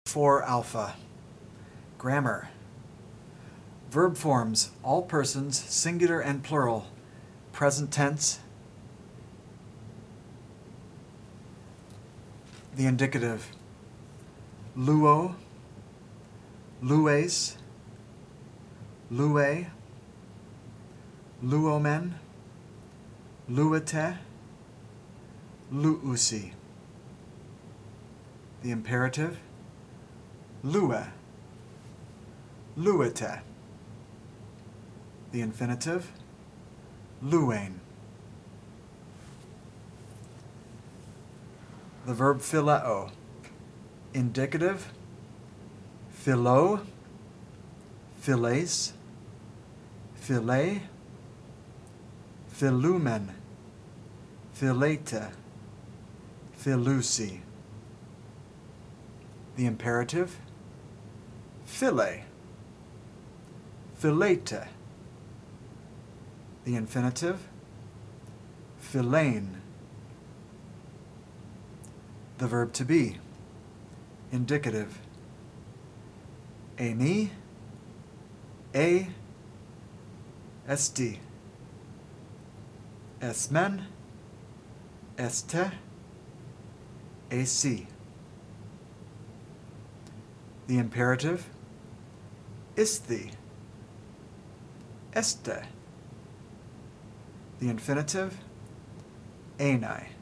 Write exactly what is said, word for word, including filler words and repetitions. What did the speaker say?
four alpha. Grammar. Verb forms, all persons, singular and plural. Present tense. The indicative. Luo, lues, lue, luomen, luete, luusi. The imperative. Lue, luete. The infinitive. Luein. The verb phileo. Indicative. Philo, philes, philae, philumen, philete, philusi. The imperative. Phile, philete. The infinitive. Philein. The verb to be. Indicative. Eni, e, esti, esmen, este, esi. The imperative. Isthi, este. The infinitive. Enai.